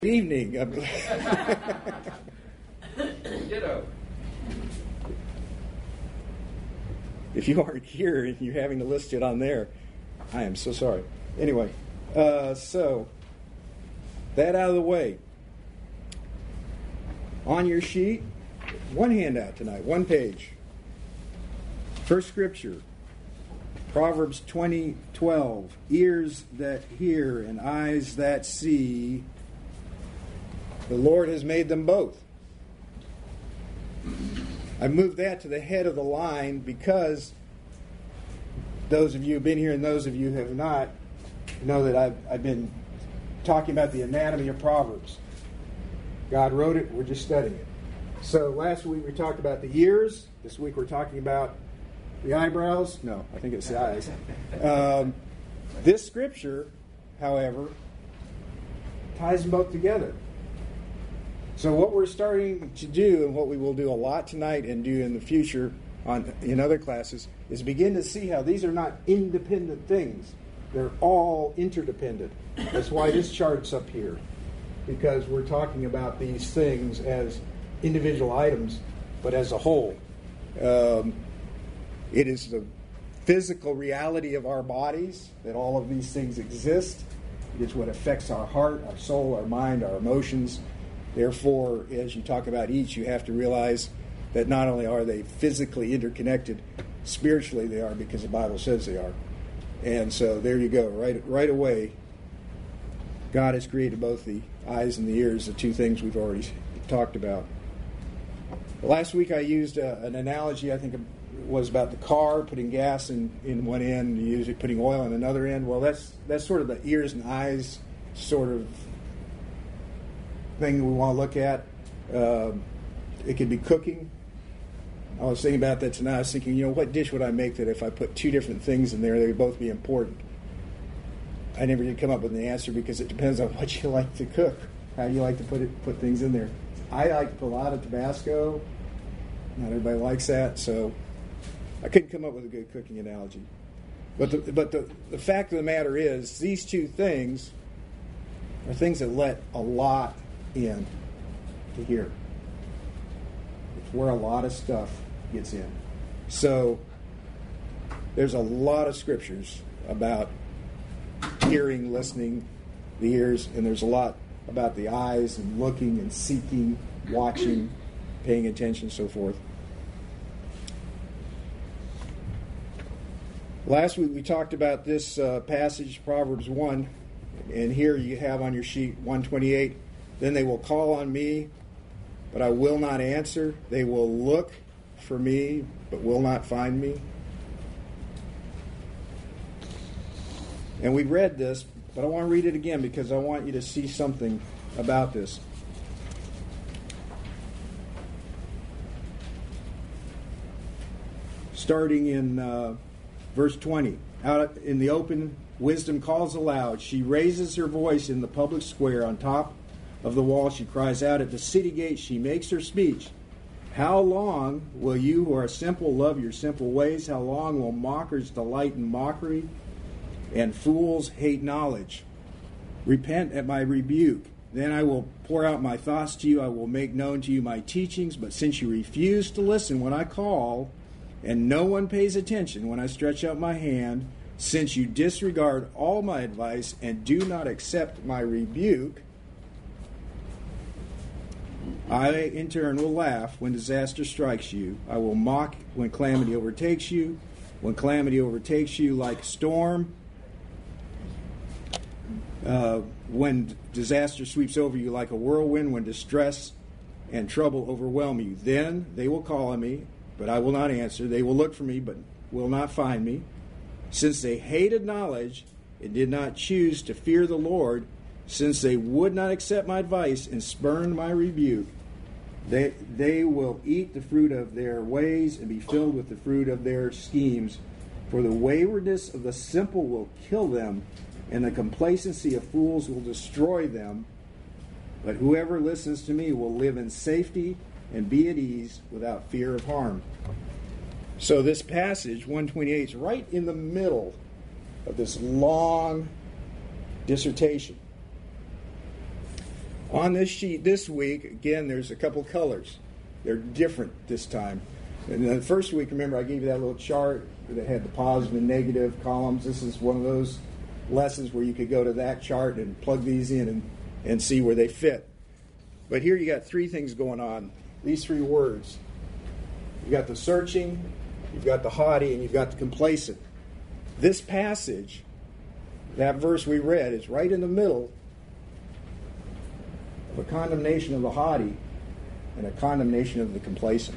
Good evening. Ditto. If you aren't here and you're having to list it on there, I am so sorry. Anyway, so that out of the way. On your sheet, one handout tonight, one page. First scripture, Proverbs 20:12. Ears that hear and eyes that see, the Lord has made them both. I moved that to the head of the line because those of you who have been here and those of you who have not know that I've been talking about the anatomy of Proverbs. God wrote it, we're just studying it. So last week we talked about the ears. This week we're talking about the eyebrows. No, I think it's the eyes. This scripture, however, ties them both together. So what we're starting to do, and what we will do a lot tonight and do in the future in other classes, is begin to see how these are not independent things. They're all interdependent. That's why this chart's up here, because we're talking about these things as individual items, but as a whole. It is the physical reality of our bodies that all of these things exist. It is what affects our heart, our soul, our mind, our emotions. Therefore, as you talk about each, you have to realize that not only are they physically interconnected, spiritually they are, because the Bible says they are. And so there you go. Right away, God has created both the eyes and the ears, the two things we've already talked about. Last week I used an analogy, I think it was about the car, putting gas in one end, usually putting oil in another end. Well, that's sort of the ears and eyes sort of thing we want to look at. It could be cooking. I was thinking about that tonight. I was thinking, what dish would I make that if I put two different things in there, they would both be important? I never did come up with an answer because it depends on what you like to cook, how you like to put things in there. I like to put a lot of Tabasco. Not everybody likes that, so I couldn't come up with a good cooking analogy. But the fact of the matter is, these two things are things that let a lot in to here. It's where a lot of stuff gets in. So there's a lot of scriptures about hearing, listening, the ears, and there's a lot about the eyes and looking and seeking, watching, paying attention, so forth. Last week we talked about this passage, Proverbs 1, and here you have on your sheet 128. Then they will call on me, but I will not answer. They will look for me, but will not find me. And we read this, but I want to read it again because I want you to see something about this. Starting in verse 20. Out in the open, wisdom calls aloud. She raises her voice in the public square. On top of the wall, she cries out. At the city gate, she makes her speech. How long will you who are simple love your simple ways? How long will mockers delight in mockery and fools hate knowledge? Repent at my rebuke. Then I will pour out my thoughts to you. I will make known to you my teachings. But since you refuse to listen when I call, and no one pays attention when I stretch out my hand, since you disregard all my advice and do not accept my rebuke, I in turn will laugh when disaster strikes you. I will mock when calamity overtakes you. When calamity overtakes you like a storm, when disaster sweeps over you like a whirlwind, when distress and trouble overwhelm you, then they will call on me, but I will not answer. They will look for me, but will not find me. Since they hated knowledge and did not choose to fear the Lord, since they would not accept my advice and spurned my rebuke, they will eat the fruit of their ways and be filled with the fruit of their schemes. For the waywardness of the simple will kill them, and the complacency of fools will destroy them. But whoever listens to me will live in safety and be at ease without fear of harm. So this passage, 128, is right in the middle of this long dissertation On this sheet this week, again, there's a couple colors. They're different this time. And the first week, remember, I gave you that little chart that had the positive and negative columns. This is one of those lessons where you could go to that chart and plug these in and see where they fit. But here you got three things going on. These three words. You got the searching, you've got the haughty, and you've got the complacent. This passage, that verse we read, is right in the middle of a condemnation of the haughty and a condemnation of the complacent.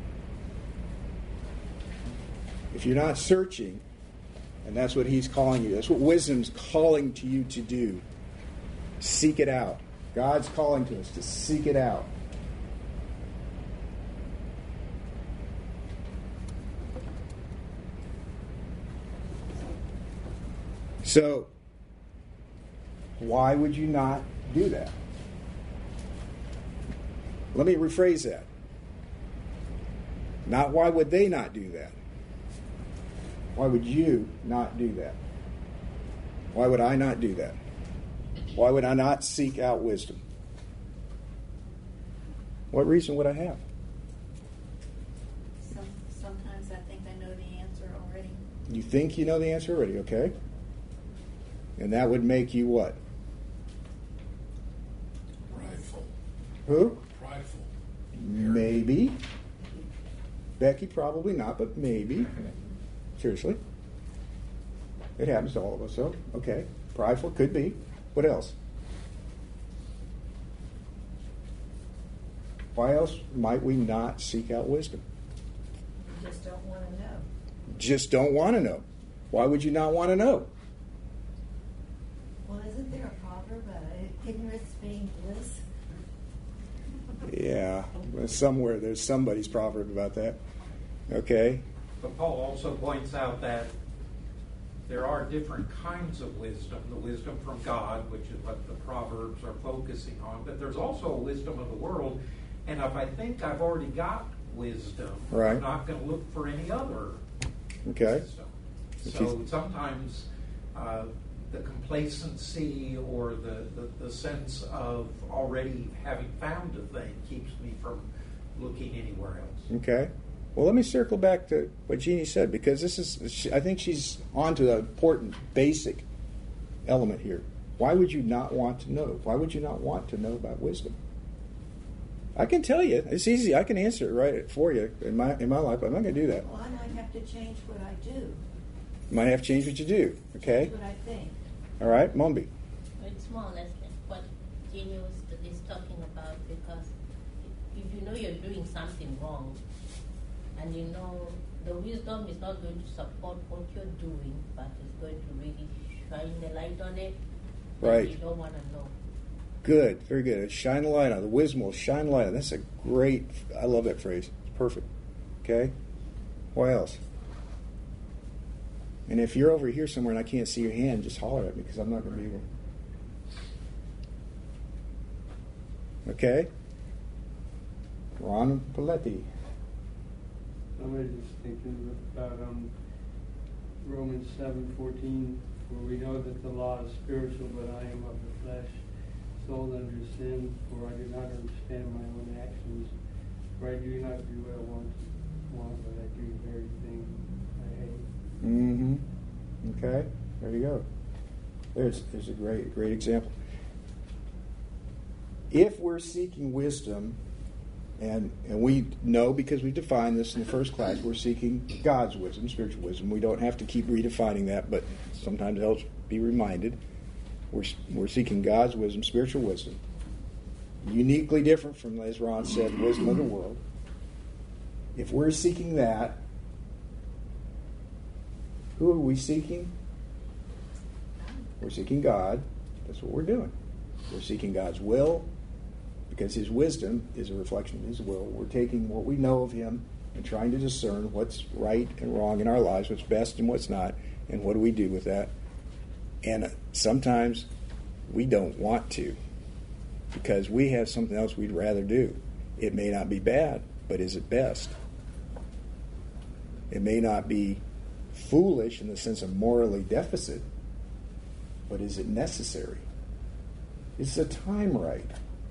If you're not searching, and that's what he's calling you, that's what wisdom's calling to you to do, seek it out. God's calling to us to seek it out. So, why would you not do that? Let me rephrase that. Not why would they not do that? Why would you not do that? Why would I not do that? Why would I not seek out wisdom? What reason would I have? Sometimes I think I know the answer already. You think you know the answer already, okay? And that would make you what? Prideful. Who? Prideful. Maybe. Becky, probably not, but maybe. Seriously. It happens to all of us, so, okay. Prideful, could be. What else? Why else might we not seek out wisdom? You just don't want to know. Just don't want to know. Why would you not want to know? Well, isn't there a proverb, ignorance being bliss? Yeah, somewhere there's somebody's proverb about that. Okay. But Paul also points out that there are different kinds of wisdom. The wisdom from God, which is what the Proverbs are focusing on, but there's also a wisdom of the world. And if I think I've already got wisdom, right, I'm not going to look for any other wisdom. So sometimes the complacency or the sense of already having found a thing keeps me from looking anywhere else. Okay. Well, let me circle back to what Jeannie said, because this is, I think she's onto an important, basic element here. Why would you not want to know? Why would you not want to know about wisdom? I can tell you. It's easy. I can answer it right for you in my life, but I'm not going to do that. Well, I might have to change what I do. You might have to change what you do, okay? Change what I think. All right, Mombi. It's more or less like what Jenny is talking about, because if you know you're doing something wrong, and you know the wisdom is not going to support what you're doing, but it's going to really shine the light on it, right? You don't want to know. Good, very good. Shine a light on it. The wisdom will shine a light on it. That's a great, I love that phrase. It's perfect. Okay? What else? And if you're over here somewhere and I can't see your hand, just holler at me, because I'm not going to be able. Okay? Ron Paletti. I was just thinking about Romans 7:14, where we know that the law is spiritual, but I am of the flesh, sold under sin, for I do not understand my own actions. For I do not do what I want, but I do the very thing I hate. Mm-hmm. Okay, there you go. There's a great example. If we're seeking wisdom, and we know, because we defined this in the first class, we're seeking God's wisdom, spiritual wisdom. We don't have to keep redefining that, but sometimes it helps be reminded. We're seeking God's wisdom, spiritual wisdom. Uniquely different from, as Ron said, wisdom of the world. If we're seeking that, who are we seeking? We're seeking God. That's what we're doing. We're seeking God's will, because His wisdom is a reflection of His will. We're taking what we know of Him and trying to discern what's right and wrong in our lives, what's best and what's not, and what do we do with that. And sometimes we don't want to, because we have something else we'd rather do. It may not be bad, but is it best? It may not be foolish in the sense of morally deficit, but is it necessary? Is the time right?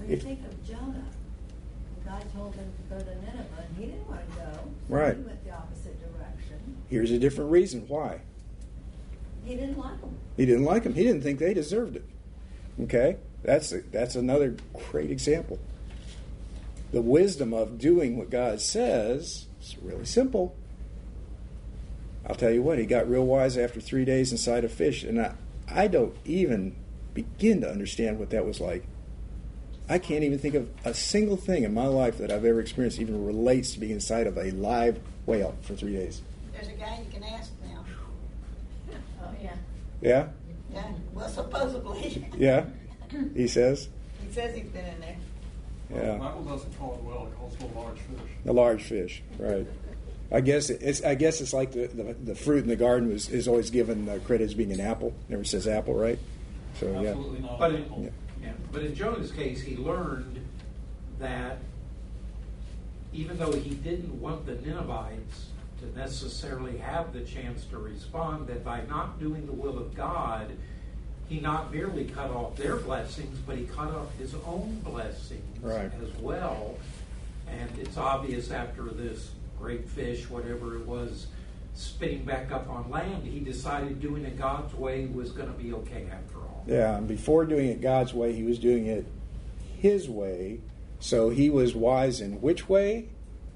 If- think of Jonah. God told him to go to Nineveh, and he didn't want to go. So Right. He went the opposite direction. Here's a different reason why. He didn't like them. He didn't like them. He didn't think they deserved it. Okay? That's another great example. The wisdom of doing what God says is really simple. I'll tell you what, he got real wise after 3 days inside a fish, and I don't even begin to understand what that was like. I can't even think of a single thing in my life that I've ever experienced even relates to being inside of a live whale for 3 days. There's a guy you can ask now. Oh, yeah. Yeah? Yeah, well, supposedly. Yeah? He says? He says he's been in there. Yeah. The Bible doesn't call it well; it calls it a large fish. A large fish, right? I guess it's like the fruit in the garden is always given credit as being an apple. Never says apple, right? So yeah. Absolutely not. But an in, apple. yeah, but in Jonah's case, he learned that even though he didn't want the Ninevites to necessarily have the chance to respond, that by not doing the will of God, he not merely cut off their blessings, but he cut off his own blessings Right. as well. And it's obvious after this great fish, whatever it was, spitting back up on land, he decided doing it God's way was going to be okay after all. Yeah, and before doing it God's way, he was doing it his way. So he was wise in which way?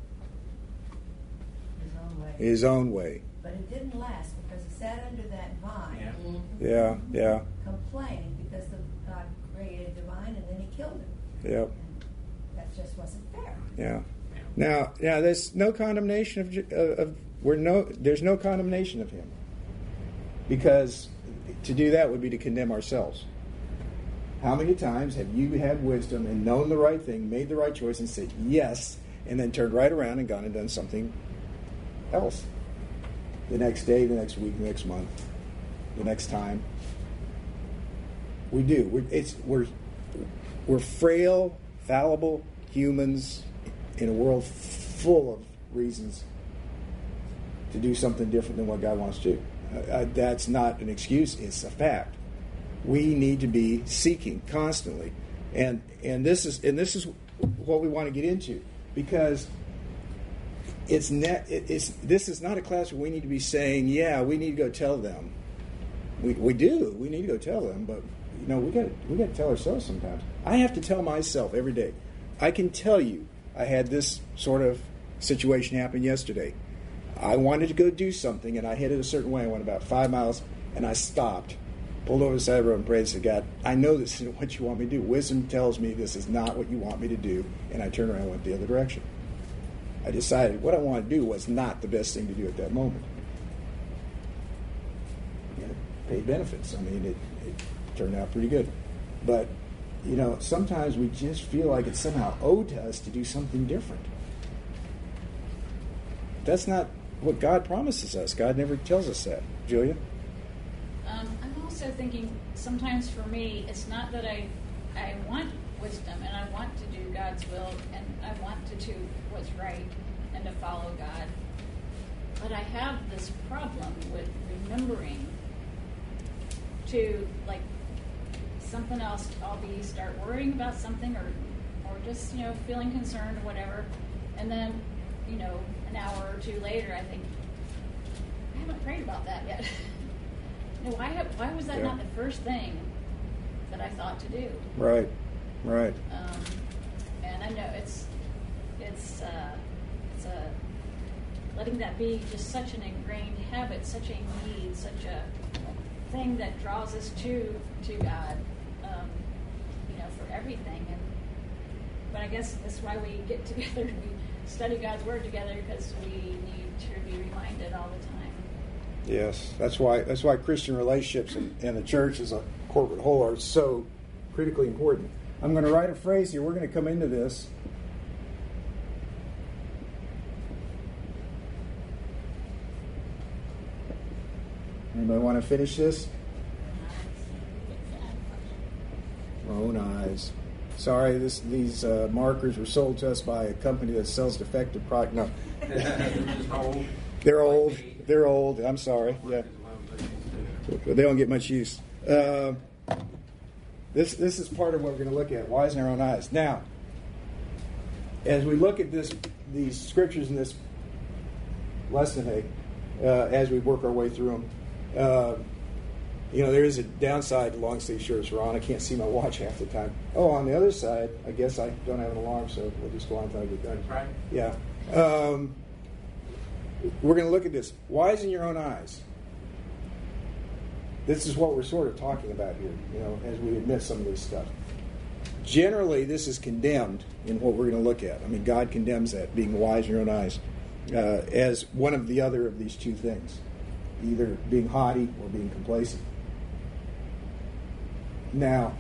His own way. His own way. But it didn't last because he sat under that vine, Yeah. Yeah. complaining because God created the vine and then he killed it. Yep. And that just wasn't fair. Yeah. Now, there's no condemnation there's no condemnation of him, because to do that would be to condemn ourselves. How many times have you had wisdom and known the right thing, made the right choice, and said yes, and then turned right around and gone and done something else? The next day, the next week, the next month, the next time. We do. We're frail, fallible humans in a world full of reasons to do something different than what God wants to do. That's not an excuse, it's a fact. We need to be seeking constantly. And this is what we want to get into, because this is not a class where we need to be saying, yeah, we need to go tell them. We do. We need to go tell them, but we got to tell ourselves sometimes. I have to tell myself every day. I can tell you I had this sort of situation happen yesterday. I wanted to go do something, and I headed a certain way. I went about 5 miles, and I stopped, pulled over the side of the road, and prayed and said, God, I know this isn't what you want me to do. Wisdom tells me this is not what you want me to do, and I turned around and went the other direction. I decided what I wanted to do was not the best thing to do at that moment. Paid benefits. I mean, it turned out pretty good. But, sometimes we just feel like it's somehow owed to us to do something different. That's not what God promises us. God never tells us that. Julia? I'm also thinking sometimes for me, it's not that I want wisdom and I want to do God's will and I want to do what's right and to follow God. But I have this problem with remembering to, like, something else. I'll start worrying about something or just, feeling concerned or whatever. And then, an hour or two later, I think, I haven't prayed about that yet. Why was that not the first thing that I thought to do? Right. And I know it's letting that be just such an ingrained habit, such a need, such a thing that draws us to God, for everything. But I guess that's why we get together and we study God's Word together, because we need to be reminded all the time. Yes, that's why Christian relationships and the church as a corporate whole are so critically important. I'm going to write a phrase here. We're going to come into this. Anybody want to finish this? Own eyes. Sorry, these markers were sold to us by a company that sells defective product. No. They're old. They're old. I'm sorry. Yeah. They don't get much use. This is part of what we're going to look at, wise in our own eyes. Now, as we look at these scriptures in this lesson, as we work our way through them, there is a downside to long sleeve shirts, Ron. I can't see my watch half the time. Oh, on the other side, I guess I don't have an alarm, so we'll just go on until I get done. Right. Yeah. We're going to look at this. Wise in your own eyes. This is what we're sort of talking about here, as we admit some of this stuff. Generally, this is condemned in what we're going to look at. I mean, God condemns that, being wise in your own eyes, as one of the other of these two things, either being haughty or being complacent. Now,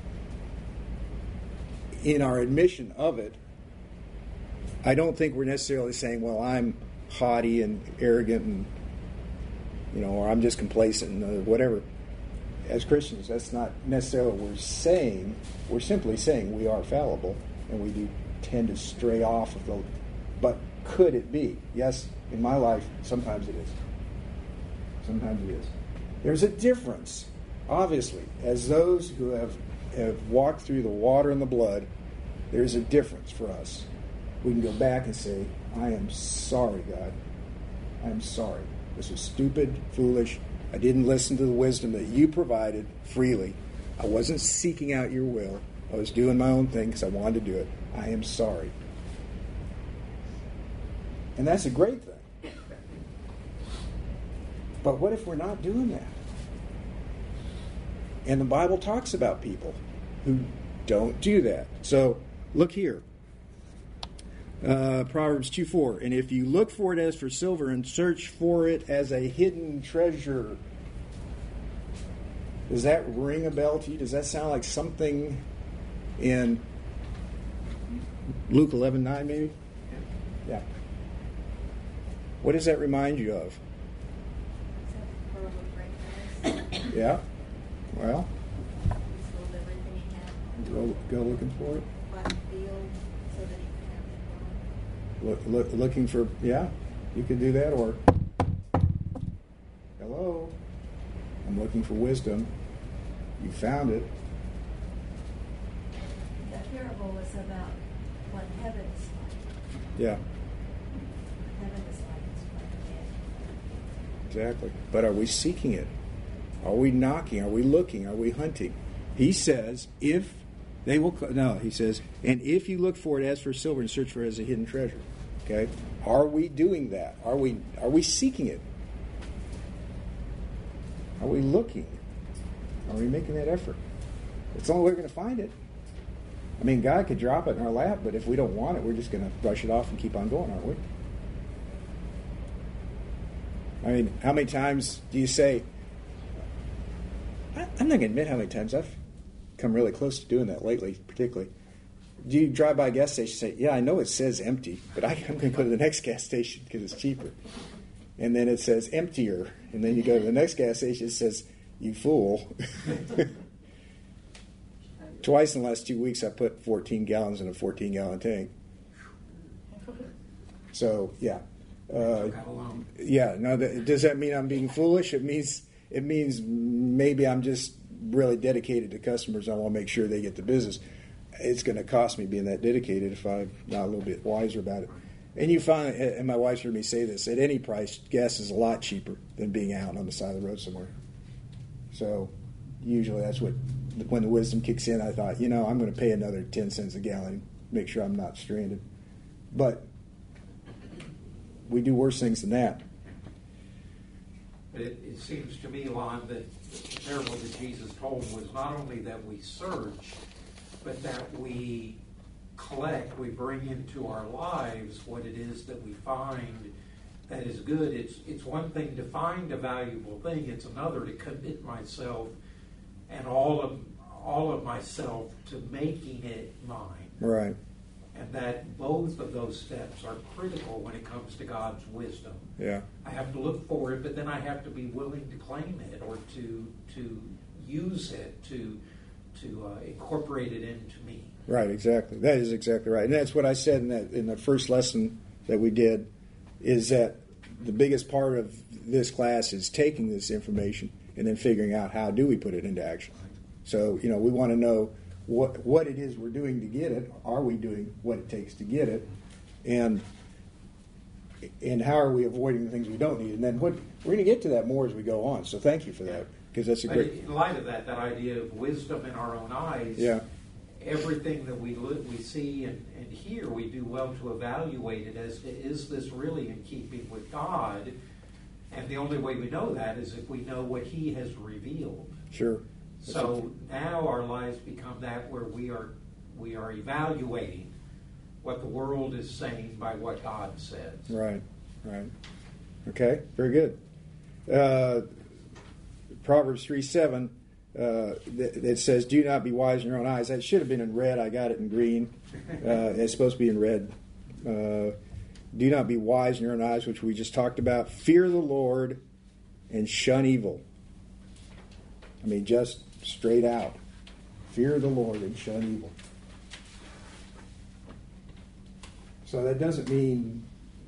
in our admission of it, I don't think we're necessarily saying, well, I'm haughty and arrogant and or I'm just complacent or whatever. As Christians, that's not necessarily what we're saying. We're simply saying we are fallible and we do tend to stray off of the... But could it be? Yes, in my life, sometimes it is. Sometimes it is. There's a difference, obviously. As those who have walked through the water and the blood, there's a difference for us. We can go back and say, I am sorry, God. I am sorry. This was stupid, foolish. I didn't listen to the wisdom that you provided freely. I wasn't seeking out your will. I was doing my own thing because I wanted to do it. I am sorry. And that's a great thing. But what if we're not doing that? And the Bible talks about people who don't do that. So, look here. Proverbs 2:4. And if you look for it as for silver and search for it as a hidden treasure. Does that ring a bell to you? Does that sound like something in Luke 11:9 maybe? Yeah. What does that remind you of? Yeah. Well, go looking for it. Looking for, yeah, you can do that. Or, hello, I'm looking for wisdom. You found it. The parable was about what heaven is like. Yeah. Heaven is like it's Exactly. But are we seeking it? Are we knocking? Are we looking? Are we hunting? He says, if they will... No, he says, and if you look for it as for silver and search for it as a hidden treasure. Okay? Are we doing that? Are we seeking it? Are we looking? Are we making that effort? It's the only way we're going to find it. I mean, God could drop it in our lap, but if we don't want it, we're just going to brush it off and keep on going, aren't we? I mean, how many times do you say... I'm not going to admit how many times I've come really close to doing that lately, particularly. Do you drive by a gas station and say, yeah, I know it says empty, but I'm going to go to the next gas station because it's cheaper. And then it says emptier. And then you go to the next gas station, it says, you fool. Twice in the last 2 weeks, I put 14 gallons in a 14-gallon tank. So, yeah. Yeah, now, does that mean I'm being foolish? It means maybe I'm just really dedicated to customers. I want to make sure they get the business. It's going to cost me being that dedicated if I'm not a little bit wiser about it. And you find, and my wife's heard me say this, at any price, gas is a lot cheaper than being out on the side of the road somewhere. So usually that's when the wisdom kicks in, I thought, I'm going to pay another 10 cents a gallon, make sure I'm not stranded. But we do worse things than that. But it seems to me, Lon, that the parable that Jesus told was not only that we search, but that we collect, we bring into our lives what it is that we find that is good. It's one thing to find a valuable thing. It's another to commit myself and all of myself to making it mine. Right. And that both of those steps are critical when it comes to God's wisdom. Yeah. I have to look for it, but then I have to be willing to claim it or to use it, to incorporate it into me. Right, exactly. That is exactly right. And that's what I said in the first lesson that we did, is that the biggest part of this class is taking this information and then figuring out how do we put it into action. So, we want to know what it is we're doing to get it. Are we doing what it takes to get it? And how are we avoiding the things we don't need? And then we're going to get to that more as we go on. So thank you for that, because that's a great... In light of that idea of wisdom in our own eyes, everything that we see and hear, we do well to evaluate it as to, is this really in keeping with God? And the only way we know that is if we know what He has revealed. Sure. So now our lives become that where we are evaluating what the world is saying by what God says. Right. Okay, very good. Proverbs 3:7, it says, "Do not be wise in your own eyes." That should have been in red. I got it in green. It's supposed to be in red. Do not be wise in your own eyes, which we just talked about. Fear the Lord and shun evil. I mean, just straight out. Fear the Lord and shun evil. So that doesn't mean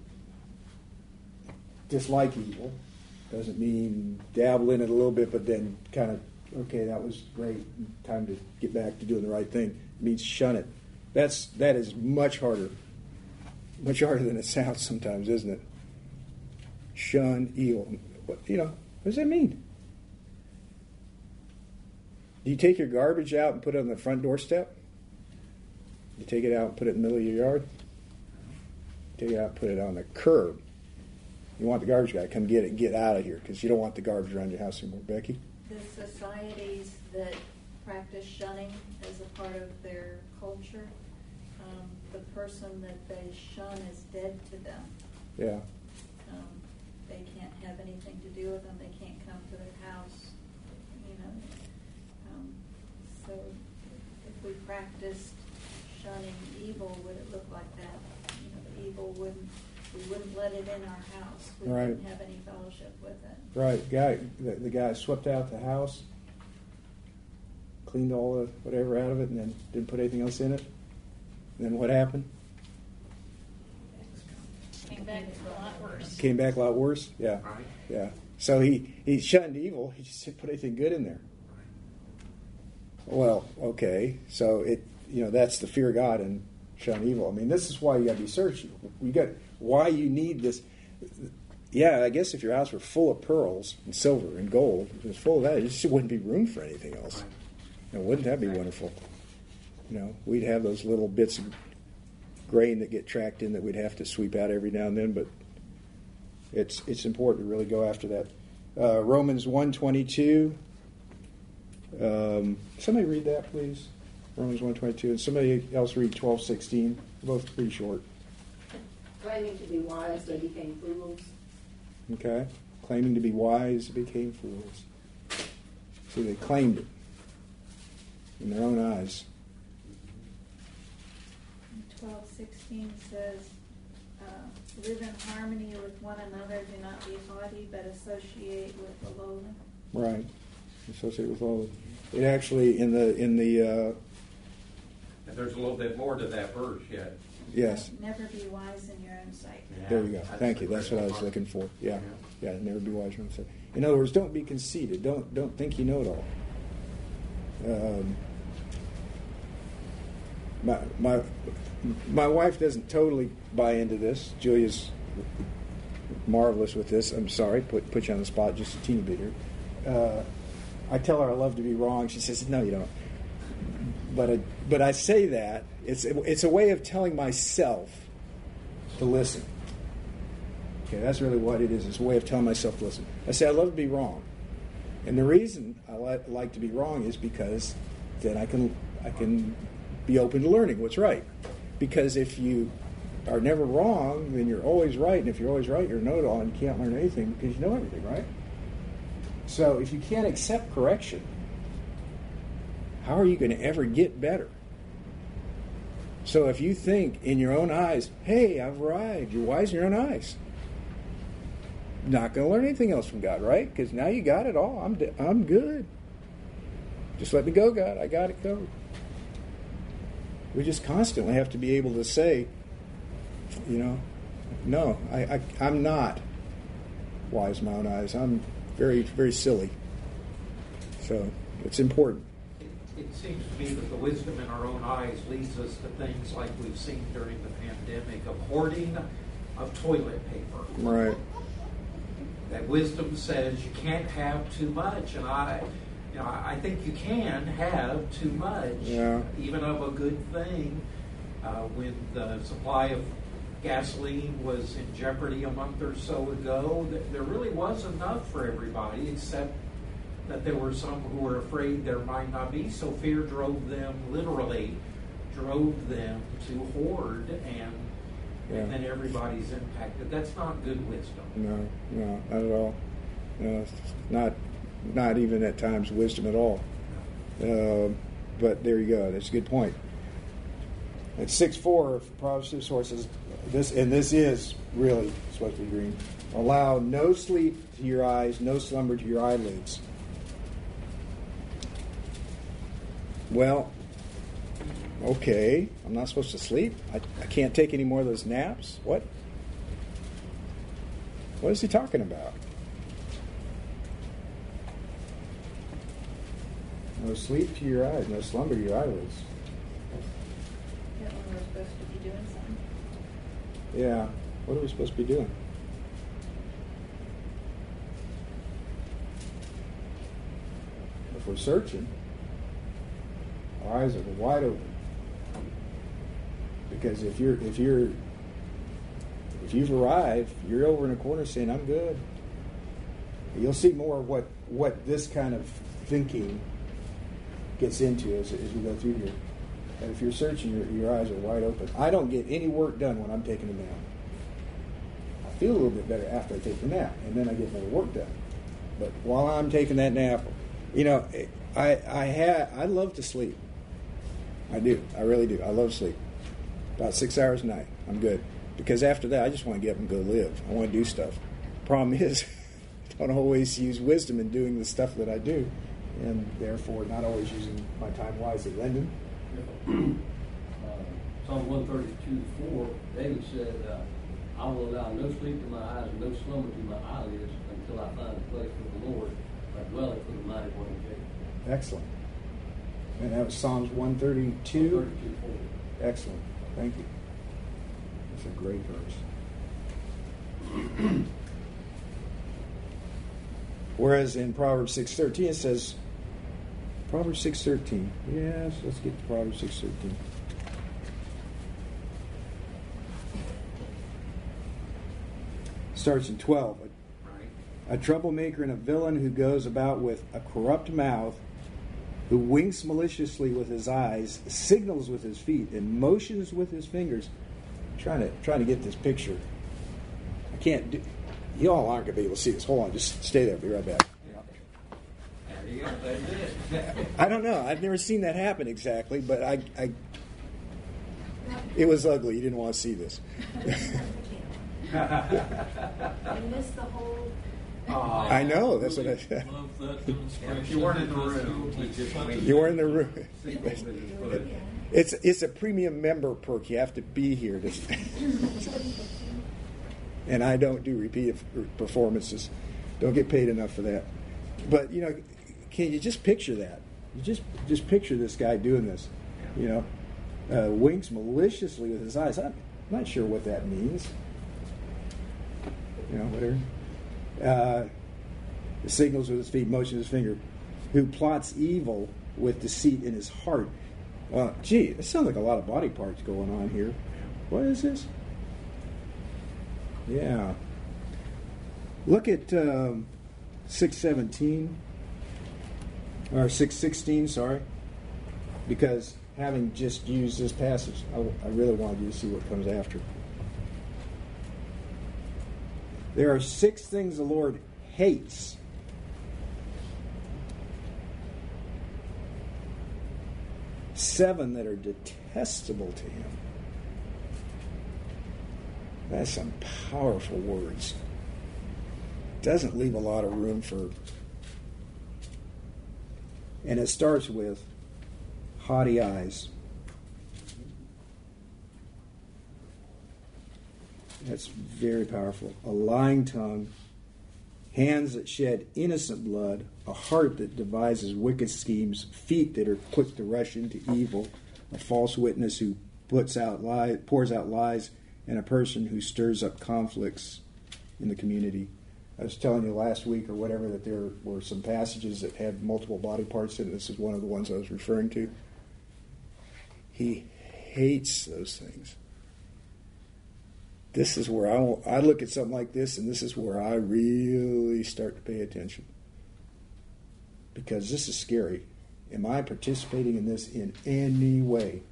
dislike evil. Doesn't mean dabble in it a little bit, but then kind of, okay, that was great. Time to get back to doing the right thing. It means shun it. That is much harder. Much harder than it sounds sometimes, isn't it? Shun evil. What does that mean? Do you take your garbage out and put it on the front doorstep? You take it out and put it in the middle of your yard? Take it out and put it on the curb. You want the garbage guy to come get it and get out of here, because you don't want the garbage around your house anymore. Becky? The societies that practice shunning as a part of their culture, the person that they shun is dead to them. Yeah. They can't have anything to do with them. They can't come to their house. So if we practiced shunning evil, would it look like that? The evil we wouldn't let it in our house. We wouldn't have any fellowship with it. Right. The guy swept out the house, cleaned all the whatever out of it, and then didn't put anything else in it. And then what happened? Came back a lot worse. Came back a lot worse? Yeah. Right. Yeah. So he shunned evil. He just didn't put anything good in there. Well, okay. So that's the fear of God and shun evil. I mean, this is why you got to be searching. Why you need this. Yeah, I guess if your house were full of pearls and silver and gold, if it was full of that, it just wouldn't be room for anything else. Wouldn't that be wonderful? We'd have those little bits of grain that get tracked in that we'd have to sweep out every now and then, but it's important to really go after that. Romans 1:22. Somebody read that, please. Romans 1:22, and somebody else read 12:16. Both pretty short. Claiming to be wise, they became fools. Okay. Claiming to be wise, became fools. See, they claimed it in their own eyes. 12:16 says, live in harmony with one another. Do not be haughty, but associate with the lowly. Right. Associate with lowly. It actually in the And there's a little bit more to that verse yet. yes. Never be wise in your own sight. Yeah, There you go. Thank you. That's what I was looking for. Yeah. Never be wise. In other words, don't be conceited. Don't think you know it all. My wife doesn't totally buy into this. Julia's marvelous with this. I'm sorry, put you on the spot just a teeny bit here. I tell her I love to be wrong. She says, "No, you don't." But I say that it's a way of telling myself to listen. Okay, that's really what it is. It's a way of telling myself to listen. I say I love to be wrong, and the reason I like to be wrong is because then I can be open to learning what's right. Because if you are never wrong, then you're always right, and if you're always right, you're a know-it-all, and you can't learn anything because you know everything, right? So if you can't accept correction, how are you going to ever get better? So if you think in your own eyes, hey, I've arrived, you're wise in your own eyes, not going to learn anything else from God, right? Because now you got it all. I'm good. Just let me go, God. I got it covered. We just constantly have to be able to say, no, I'm not wise in my own eyes. I'm very, very silly. So it's important. it seems to me that the wisdom in our own eyes leads us to things like we've seen during the pandemic of hoarding of toilet paper. Right. That wisdom says you can't have too much, and I think you can have too much, even of a good thing. When the supply of gasoline was in jeopardy a month or so ago, there really was enough for everybody, except that there were some who were afraid there might not be, so fear literally drove them to hoard, and then everybody's impacted. That's not good wisdom. No, not at all. No, it's not even at times wisdom at all. But there you go. That's a good point. At 6:4, Proverbs 6:4 says this, and this is really supposed to be green. Allow no sleep to your eyes, no slumber to your eyelids. Well, okay, I'm not supposed to sleep. I can't take any more of those naps. What is he talking about? No sleep to your eyes, no slumber to your eyelids. Yeah, when we're supposed to be doing something. Yeah, what are we supposed to be doing? If we're searching, our eyes are wide open. Because if you've arrived, you're over in a corner saying, "I'm good." You'll see more of what this kind of thinking gets into as we go through here. And if you're searching, your eyes are wide open. I don't get any work done when I'm taking a nap. I feel a little bit better after I take the nap, and then I get more work done. But while I'm taking that nap, I love to sleep. I do. I really do. I love sleep. About 6 hours a night. I'm good. Because after that, I just want to get up and go live. I want to do stuff. Problem is, I don't always use wisdom in doing the stuff that I do, and therefore not always using my time wisely. Lyndon? Psalm 132:4, David said, I will allow no sleep to my eyes and no slumber to my eyelids until I find a place for the Lord, a dwelling for the mighty one of Jacob. Excellent. And that was Psalms 132? 132:4. Excellent. Thank you. That's a great verse. Whereas in Proverbs 6:13 it says, Proverbs 6:13. Yes, let's get to Proverbs 6:13. Starts in 12. A troublemaker and a villain who goes about with a corrupt mouth, who winks maliciously with his eyes, signals with his feet, and motions with his fingers. I'm trying to get this picture. I can't do. You all aren't going to be able to see this. Hold on, just stay there. I'll be right back. There you go. That's it. I don't know. I've never seen that happen exactly, but it was ugly. You didn't want to see this. I missed the whole. I know. That's what I said. If you weren't in the room, you weren't in the room. It's a premium member perk. You have to be here. And I don't do repeat performances. Don't get paid enough for that. But, can you just picture that? You just picture this guy doing this. Winks maliciously with his eyes. I'm not sure what that means. Whatever. Signals with his feet, motions with his finger. Who plots evil with deceit in his heart. Gee, it sounds like a lot of body parts going on here. What is this? Yeah. Look at 6:17 or 6:16. Sorry, because having just used this passage, I really wanted you to see what comes after. There are 6 things the Lord hates. Seven that are detestable to him. That's some powerful words. Doesn't leave a lot of room for. And it starts with haughty eyes. That's very powerful. A lying tongue, hands that shed innocent blood, a heart that devises wicked schemes, feet that are quick to rush into evil, a false witness who pours out lies, and a person who stirs up conflicts in the community. I was telling you last week or whatever that there were some passages that had multiple body parts in it. This is one of the ones I was referring to. He hates those things. This is where I look at something like this, and this is where I really start to pay attention. Because this is scary. Am I participating in this in any way?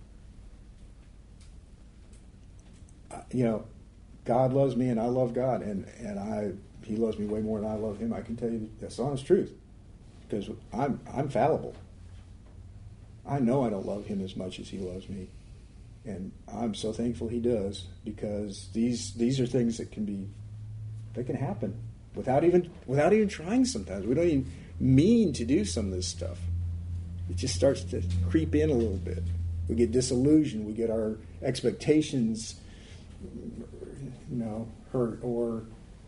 God loves me, and I love God, and He loves me way more than I love Him. I can tell you that's the honest truth, because I'm fallible. I know I don't love Him as much as He loves me. And I'm so thankful He does, because these are things that can happen without even trying sometimes. We don't even mean to do some of this stuff. It just starts to creep in a little bit. We get disillusioned. We get our expectations, hurt, or,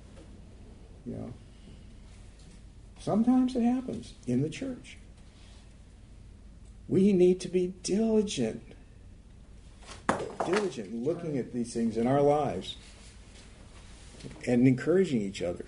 sometimes it happens in the church. We need to be diligent looking at these things in our lives and encouraging each other.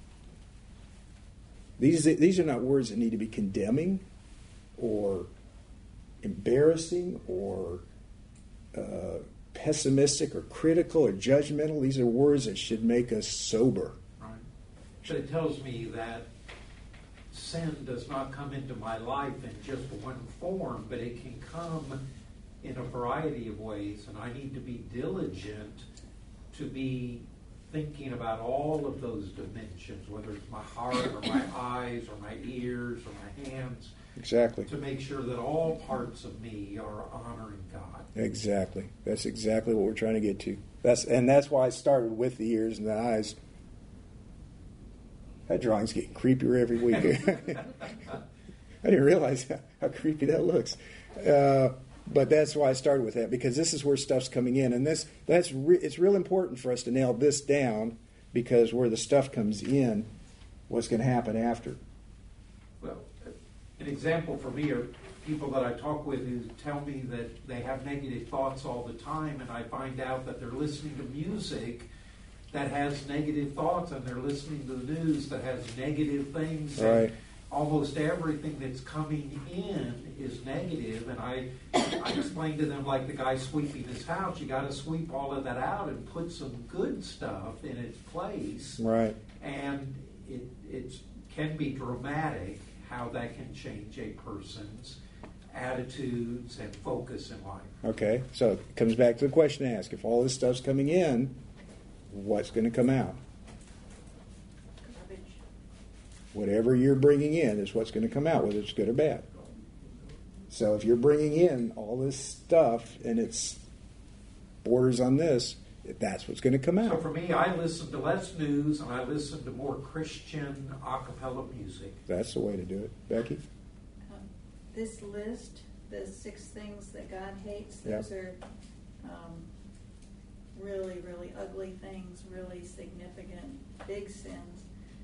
These are not words that need to be condemning or embarrassing or pessimistic or critical or judgmental. These are words that should make us sober. Right. But it tells me that sin does not come into my life in just one form, but it can come in a variety of ways, and I need to be diligent to be thinking about all of those dimensions, whether it's my heart or my eyes or my ears or my hands. Exactly. To make sure that all parts of me are honoring God. Exactly. That's exactly what we're trying to get to. That's why I started with the ears and the eyes. That drawing's getting creepier every week. I didn't realize how creepy that looks. But that's why I started with that, because this is where stuff's coming in, and it's real important for us to nail this down, because where the stuff comes in, what's going to happen after. Well, an example for me are people that I talk with who tell me that they have negative thoughts all the time, and I find out that they're listening to music that has negative thoughts, and they're listening to the news that has negative things. Right. Almost everything that's coming in is negative, and I explain to them, like the guy sweeping his house, you got to sweep all of that out and put some good stuff in its place. Right. And it can be dramatic how that can change a person's attitudes and focus in life. Okay, so it comes back to the question I asked. If all this stuff's coming in, what's going to come out? Whatever you're bringing in is what's going to come out, whether it's good or bad. So if you're bringing in all this stuff and it's borders on this, that's what's going to come out. So for me, I listen to less news and I listen to more Christian a cappella music. That's the way to do it. Becky? This list, the 6 things that God hates, those are really, really ugly things, really significant, big sins.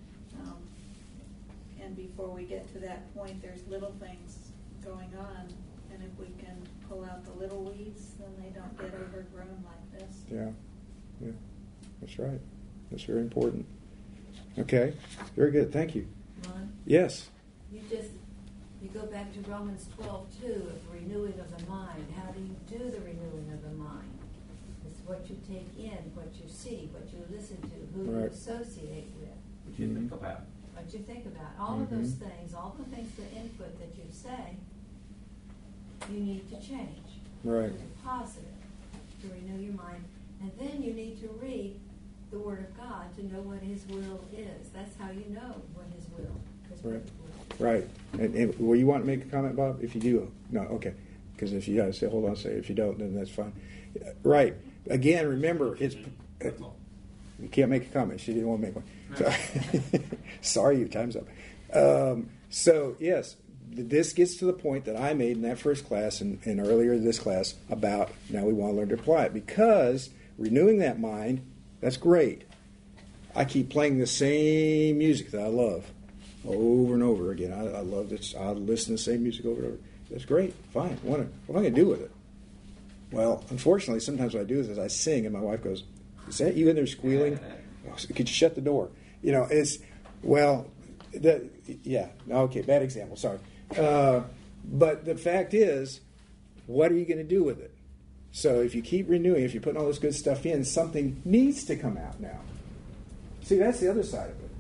And before we get to that point, there's little things going on. And if we can pull out the little weeds, then they don't get overgrown like this. Yeah. That's right. That's very important. Okay. Very good. Thank you. Ron? Yes. You go back to Romans 12:2 of renewing of the mind. How do you do the renewing of the mind? It's what you take in, what you see, what you listen to, who you associate with. What you think about. What you think about. All of those things, all the things, the input that you say, you need to change. Right. To positive, to renew your mind. And then you need to read the Word of God to know what His will is. That's how you know what His will is. Right. Right. And well, you want to make a comment, Bob? If you do, no, okay. Because if you got to say, hold on, say if you don't, then that's fine. Right. Again, remember, it's you can't make a comment. She didn't want to make one. So, sorry, your time's up. So yes, this gets to the point that I made in that first class and earlier this class about now we want to learn to apply it, because renewing that mind, that's great. I keep playing the same music that I love over and over again. I love this. I listen to the same music over and over. That's great. Fine. What am I going to do with it? Well, unfortunately, sometimes what I do is I sing, and my wife goes, "Is that you in there squealing? Oh, could you shut the door?" You know, it's, well, okay, bad example, sorry. But the fact is, what are you going to do with it? So if you keep renewing, if you're putting all this good stuff in, something needs to come out now. See, that's the other side of it.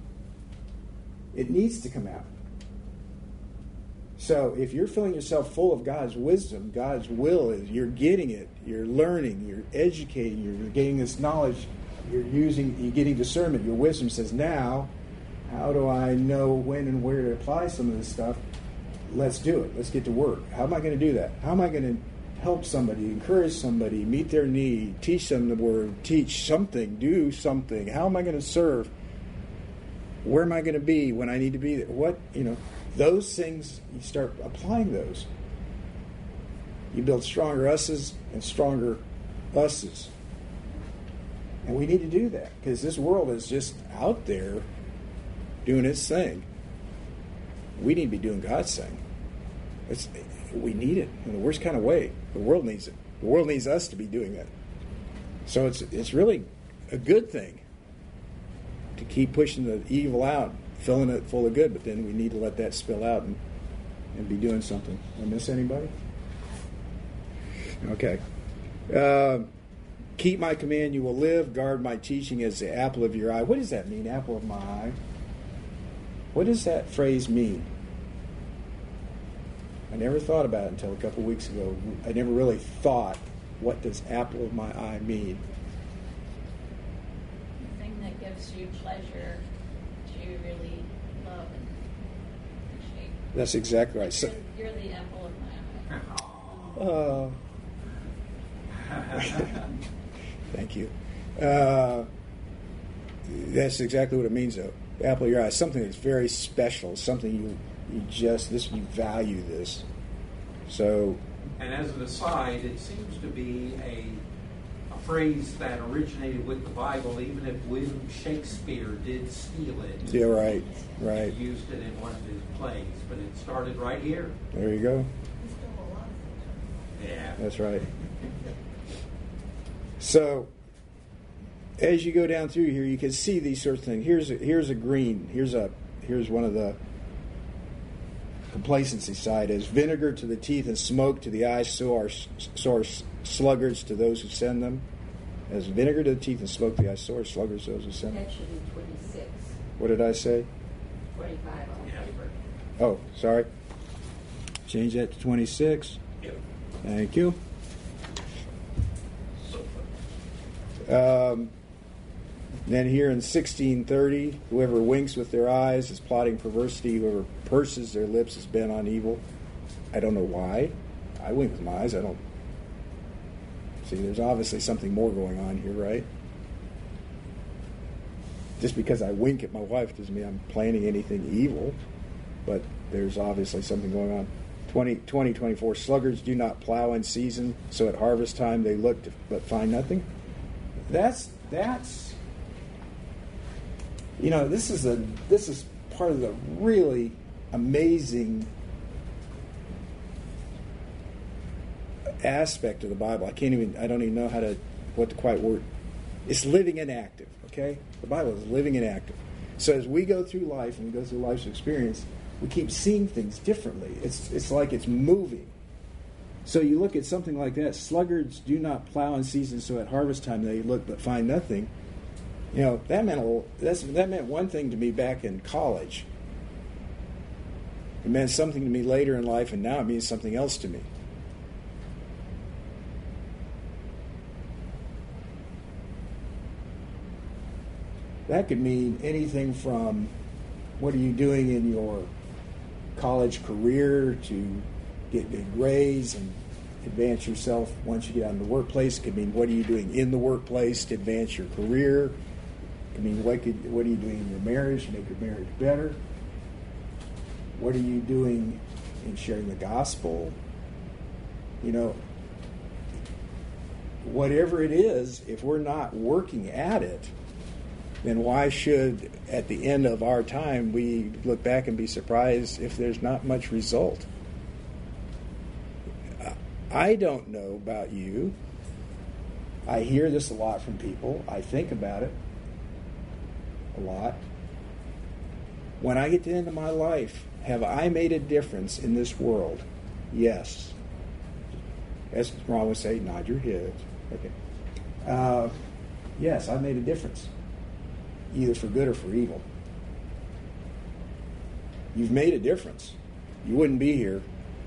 It needs to come out. So if you're filling yourself full of God's wisdom, God's will, is you're getting it, you're learning, you're educating, you're getting this knowledge, you're getting discernment. Your wisdom says, now, how do I know when and where to apply some of this stuff? Let's do it. Let's get to work. How am I going to do that? How am I going to help somebody, encourage somebody, meet their need, teach them the word, teach something, do something? How am I going to serve? Where am I going to be when I need to be there? Those things, you start applying those. You build stronger us's and stronger us's. And we need to do that because this world is just out there doing its thing. We need to be doing God's thing. We need it in the worst kind of way. The world needs it. The world needs us to be doing that. So it's really a good thing to keep pushing the evil out, filling it full of good, but then we need to let that spill out and be doing something. Did I miss anybody? Okay. Keep my command, you will live. Guard my teaching as the apple of your eye. What does that mean, apple of my eye? What does that phrase mean? I never thought about it until a couple weeks ago. I never really thought, what does apple of my eye mean? The thing that gives you pleasure, that you really love and appreciate. That's exactly right. So, you're the apple of my eye. Thank you. That's exactly what it means, though. Apple of your eye, something that's very special, something you value this. So, and as an aside, it seems to be a phrase that originated with the Bible, even if William Shakespeare did steal it. Yeah, right. He used it in one of his plays, but it started right here. There you go. Yeah. That's right. So, as you go down through here, you can see these sorts of things. Here's a green. Here's one of the complacency side. As vinegar to the teeth and smoke to the eyes, so are sluggards to those who send them. As vinegar to the teeth and smoke to the eyes, so are sluggards to those who send them. That should be 26. What did I say? 25 on the paper. Oh, sorry. Change that to 26. Yep. Thank you. Then here in 16:30, whoever winks with their eyes is plotting perversity. Whoever purses their lips is bent on evil. I don't know why. I wink with my eyes. I don't. See, there's obviously something more going on here, right? Just because I wink at my wife doesn't mean I'm planning anything evil, but there's obviously something going on. 2024, sluggards do not plow in season, so at harvest time they look but find nothing. That's this is part of the really amazing aspect of the Bible. I don't even know what the quiet word. It's living and active, okay? The Bible is living and active. So as we go through life and we go through life's experience, we keep seeing things differently. It's like it's moving. So you look at something like that, sluggards do not plow in season, so at harvest time they look but find nothing. That meant one thing to me back in college. It meant something to me later in life, and now it means something else to me. That could mean anything from what are you doing in your college career to get big grades and advance yourself once you get out in the workplace. It could mean what are you doing in the workplace to advance your career. It could mean what are you doing in your marriage to make your marriage better. What are you doing in sharing the gospel? Whatever it is, if we're not working at it, then why should, at the end of our time, we look back and be surprised if there's not much result? I don't know about you. I hear this a lot from people. I think about it a lot. When I get to the end of my life, have I made a difference in this world? Yes. As Ron would say, nod your head. Okay. Yes, I've made a difference, either for good or for evil. You've made a difference. You wouldn't be here.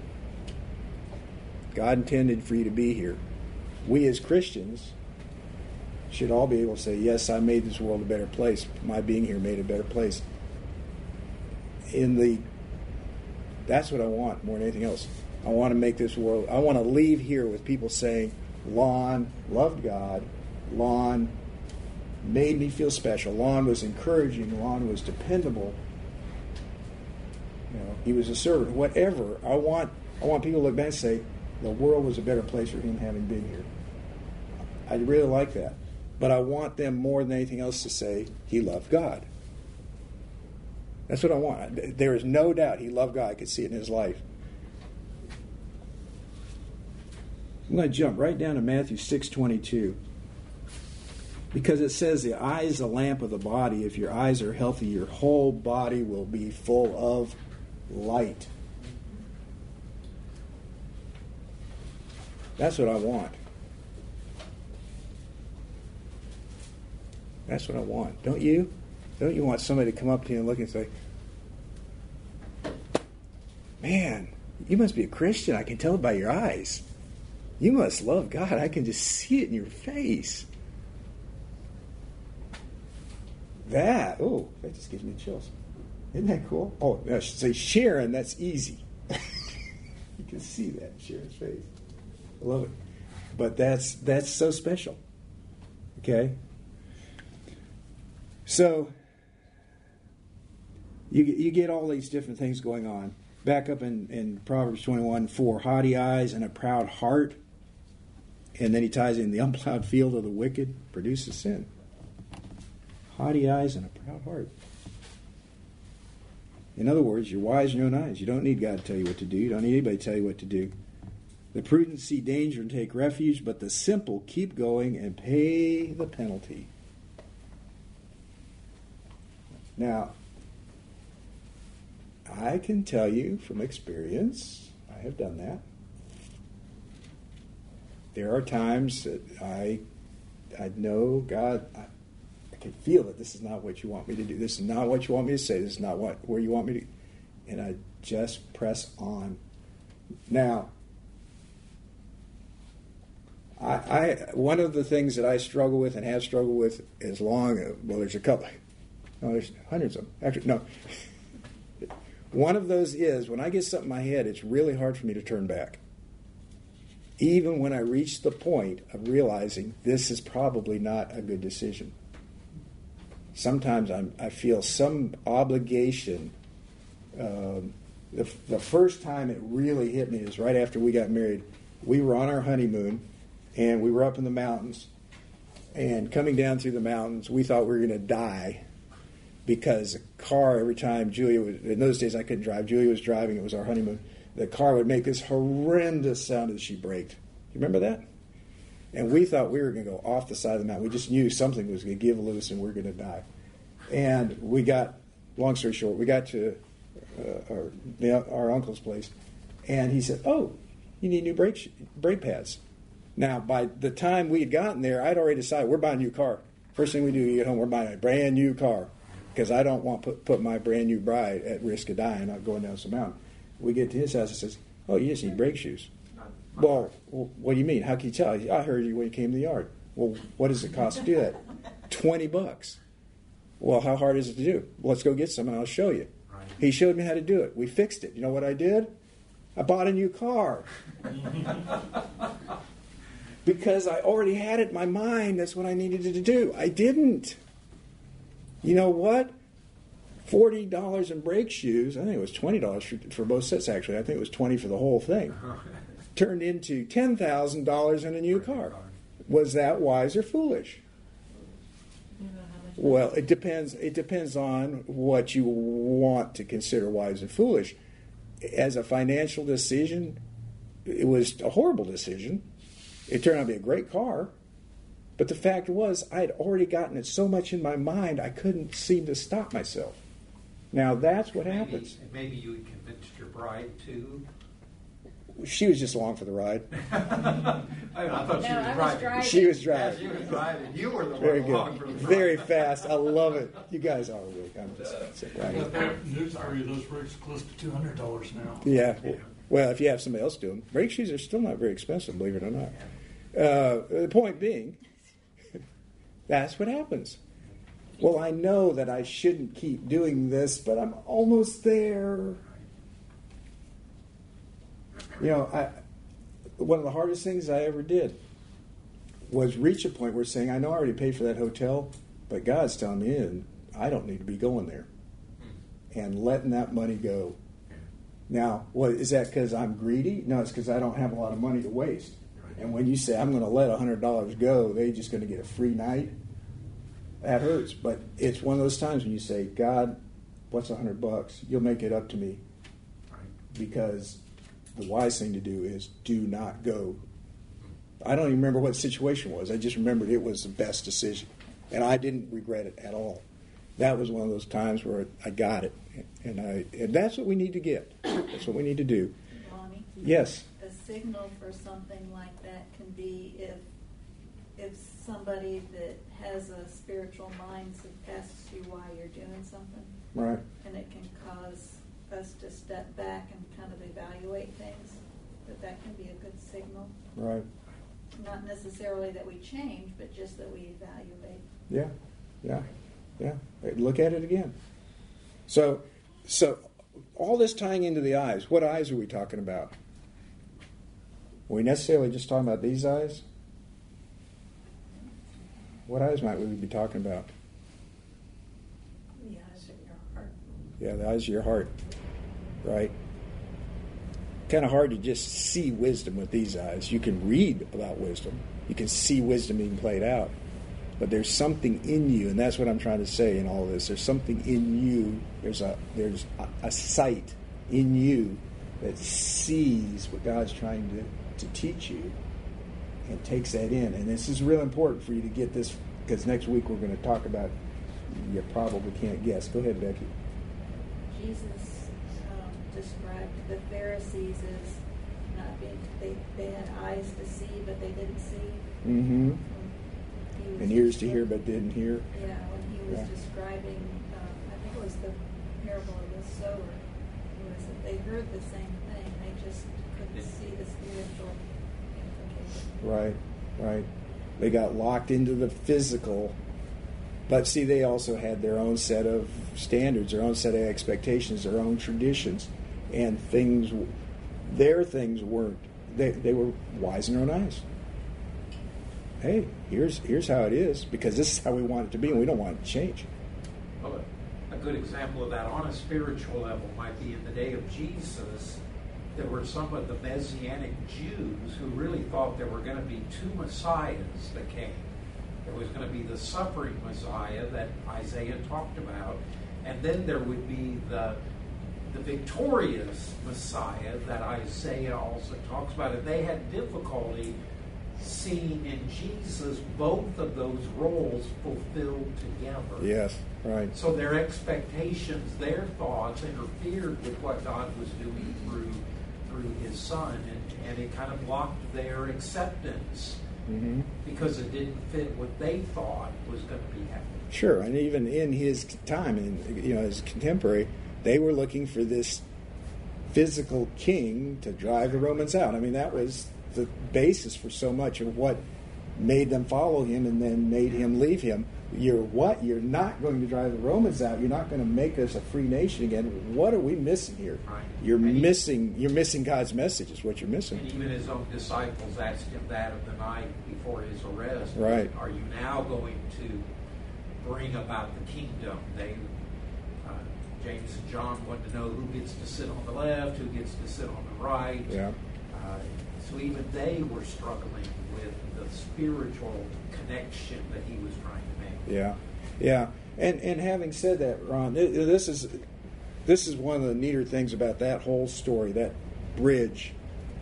God intended for you to be here. We as Christians should all be able to say, yes, I made this world a better place. My being here made it a better place. That's what I want more than anything else. I want to make this world, I want to leave here with people saying, Lon loved God. Lon made me feel special. Lon was encouraging. Lon was dependable. He was a servant. Whatever. I want people to look back and say, the world was a better place for him having been here. I really like that. But I want them more than anything else to say, he loved God. That's what I want. There is no doubt he loved God. I could see it in his life. I'm going to jump right down to Matthew 6:22. Because it says the eye is the lamp of the body. If your eyes are healthy, your whole body will be full of light. That's what I want. That's what I want. Don't you? Don't you want somebody to come up to you and look and say, man, you must be a Christian. I can tell it by your eyes. You must love God. I can just see it in your face. That just gives me chills. Isn't that cool? Oh, I should say Sharon, that's easy. You can see that in Sharon's face. I love it. But that's so special. Okay? So, you get all these different things going on. Back up in Proverbs 21:4, haughty eyes and a proud heart. And then he ties in the unplowed field of the wicked produces sin. Haughty eyes and a proud heart. In other words, you're wise in your own eyes. You don't need God to tell you what to do. You don't need anybody to tell you what to do. The prudent see danger and take refuge, but the simple keep going and pay the penalty. Now, I can tell you from experience, I have done that. There are times that I know, God, I can feel that this is not what you want me to do. This is not what you want me to say. This is not where you want me to. And I just press on. Now, one of the things that I struggle with and have struggled with there's a couple. No, there's hundreds of them. Actually, no. One of those is, when I get something in my head, it's really hard for me to turn back. Even when I reach the point of realizing this is probably not a good decision. Sometimes I feel some obligation. The first time it really hit me is right after we got married. We were on our honeymoon, and we were up in the mountains. And coming down through the mountains, we thought we were going to die. Because the car, every time Julia was, in those days I couldn't drive, Julia was driving, it was our honeymoon, the car would make this horrendous sound as she braked. You remember that? And we thought we were going to go off the side of the mountain. We just knew something was going to give loose and we were going to die. And we got, long story short, we got to our uncle's place, and he said, oh, you need new brake pads. Now, by the time we had gotten there, I'd already decided we're buying a new car. First thing we do, we get home, we're buying a brand new car. Because I don't want to put my brand new bride at risk of dying, not going down some mountain. We get to his house and says, oh, you just need brake shoes. Well, what do you mean? How can you tell? I heard you when you came in the yard. Well, what does it cost to do that? $20. Well, how hard is it to do? Well, let's go get some and I'll show you. Right. He showed me how to do it. We fixed it. You know what I did? I bought a new car. Because I already had it in my mind. That's what I needed to do. I didn't. You know what? $40 in brake shoes. I think it was $20 for both sets, actually. I think it was $20 for the whole thing. Turned into $10,000 in a new car. Was that wise or foolish? You know how Well, it depends. It depends on what you want to consider wise and foolish. As a financial decision, it was a horrible decision. It turned out to be a great car. But the fact was, I had already gotten it so much in my mind, I couldn't seem to stop myself. Now, that's what happens. Maybe you convinced your bride too. She was just along for the ride. I thought she was driving. She was driving. Yeah, she was driving. You were the Very one along for the good. ride. Very fast. I love it. You guys are really. I'm just right. News for you, those rigs close to $200 now. Yeah. Well, if you have somebody else do them, brake shoes are still not very expensive, believe it or not. The point being, that's what happens. Well, I know that I shouldn't keep doing this, but I'm almost there. You know, one of the hardest things I ever did was reach a point where saying, I know I already paid for that hotel, but God's telling me I don't need to be going there. And letting that money go. Now, what is that because I'm greedy? No, it's because I don't have a lot of money to waste. And when you say, I'm going to let $100 go, they're just going to get a free night, that hurts. But it's one of those times when you say, God, what's $100? You'll make it up to me. Because the wise thing to do is do not go. I don't even remember what the situation was. I just remembered it was the best decision. And I didn't regret it at all. That was one of those times where I got it. And that's what we need to get. That's what we need to do. Lonnie? Yes. A signal for something like that can be if somebody that has a spiritual mind asks you why you're doing something. Right. And it can cause us to step back and kind of evaluate things, that can be a good signal. Right. Not necessarily that we change, but just that we evaluate. Yeah. Look at it again. So all this tying into the eyes, what eyes are we talking about? Are we necessarily just talking about these eyes? What eyes might we be talking about? The eyes of your heart. Yeah, the eyes of your heart. Right? Kind of hard to just see wisdom with these eyes. You can read about wisdom. You can see wisdom being played out. But there's something in you, and that's what I'm trying to say in all this. There's something in you. There's a sight in you that sees what God's trying to teach you and takes that in. And this is real important for you to get this, because next week we're going to talk about, you probably can't guess. Go ahead, Becky. Jesus described the Pharisees as not being, they had eyes to see, but they didn't see. Mm-hmm. And ears to hear, but didn't hear. Yeah, when he was describing, I think it was the parable of the sower, it was that they heard the same thing, they just couldn't see the spiritual implications. Right. They got locked into the physical, but see, they also had their own set of standards, their own set of expectations, their own traditions, and their things weren't. They were wise in their own eyes. Hey, here's how it is, because this is how we want it to be, and we don't want it to change. Well, a good example of that on a spiritual level might be in the day of Jesus. There were some of the Messianic Jews who really thought there were going to be two Messiahs that came. There was going to be the suffering Messiah that Isaiah talked about, and then there would be the victorious Messiah that Isaiah also talks about. And they had difficulty seeing in Jesus both of those roles fulfilled together. Yes, right. So their expectations, their thoughts interfered with what God was doing through his Son, and it kind of blocked their acceptance because it didn't fit what they thought was going to be happening. Sure, and even in his time, and his contemporary, they were looking for this physical king to drive the Romans out. I mean, that was the basis for so much of what made them follow him and then made him leave him. You're not going to drive the Romans out. You're not going to make us a free nation again. What are we missing here? Right. You're missing God's message is what you're missing. And even his own disciples asked him that of the night before his arrest. Right. Are you now going to bring about the kingdom? James and John wanted to know who gets to sit on the left, who gets to sit on the right. Yeah. So even they were struggling with the spiritual connection that he was trying to make. Yeah. Yeah, and having said that, Ron, this is one of the neater things about that whole story, that bridge.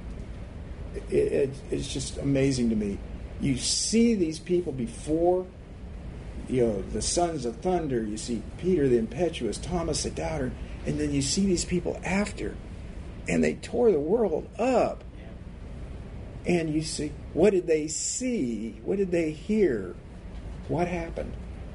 It's just amazing to me. You see these people before, the sons of thunder. You see Peter the impetuous, Thomas the doubter, and then you see these people after, and they tore the world up. And you see, what did they see? What did they hear? What happened?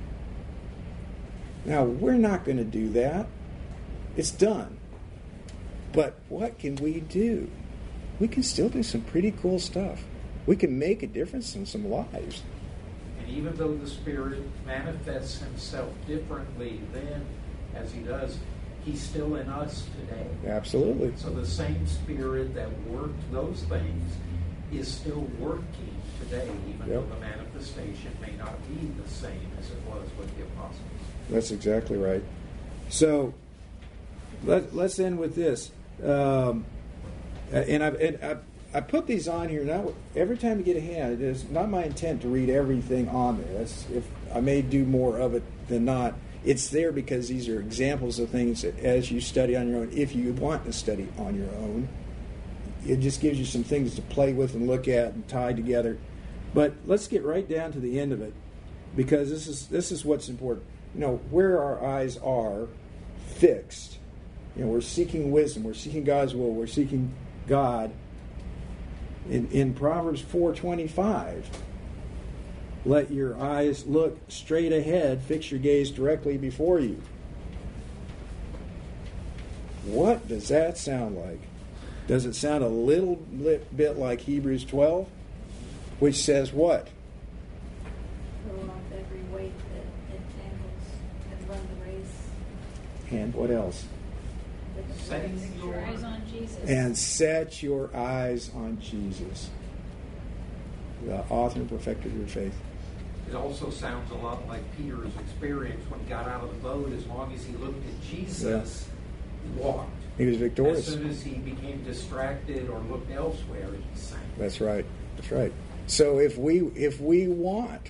Now, we're not going to do that. It's done. But what can we do? We can still do some pretty cool stuff. We can make a difference in some lives. And even though the Spirit manifests himself differently then as he does, he's still in us today. Absolutely. So the same Spirit that worked those things is still working today, even though the manifestation may not be the same as it was with the apostles. That's exactly right. So let's end with this. I put these on here now. Every time you get a hand, it is not my intent to read everything on there. If I may do more of it than not. It's there because these are examples of things that as you study on your own, if you want to study on your own, it just gives you some things to play with and look at and tie together. But let's get right down to the end of it, because this is what's important. Where our eyes are fixed. We're seeking wisdom. We're seeking God's will. We're seeking God. In Proverbs 4:25, let your eyes look straight ahead. Fix your gaze directly before you. What does that sound like? Does it sound a little bit like Hebrews 12, which says what? Throw off every weight that entangles and run the race. And what else? Set your eyes on Jesus. And set your eyes on Jesus, the author and perfecter of your faith. It also sounds a lot like Peter's experience when he got out of the boat. As long as he looked at Jesus, he walked. He was victorious. As soon as he became distracted or looked elsewhere, he sank. That's right. That's right. So if we want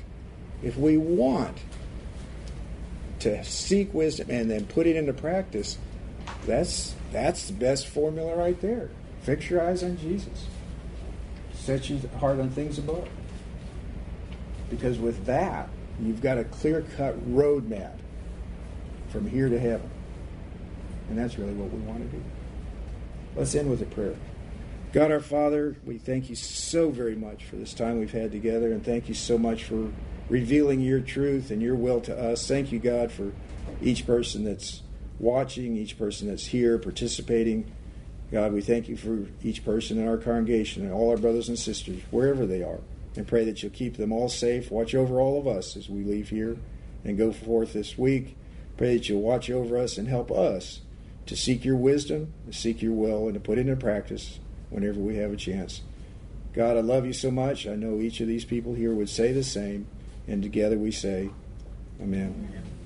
to seek wisdom and then put it into practice, that's the best formula right there. Fix your eyes on Jesus. Set your heart on things above. Because with that, you've got a clear-cut roadmap from here to heaven. And that's really what we want to do. Let's end with a prayer. God our Father, we thank you so very much for this time we've had together, and thank you so much for revealing your truth and your will to us. Thank you, God, for each person that's watching, each person that's here participating. God, we thank you for each person in our congregation and all our brothers and sisters, wherever they are, and pray that you'll keep them all safe. Watch over all of us as we leave here and go forth this week. Pray that you'll watch over us and help us to seek your wisdom, to seek your will, and to put it into practice whenever we have a chance. God, I love you so much. I know each of these people here would say the same, and together we say, Amen. Amen.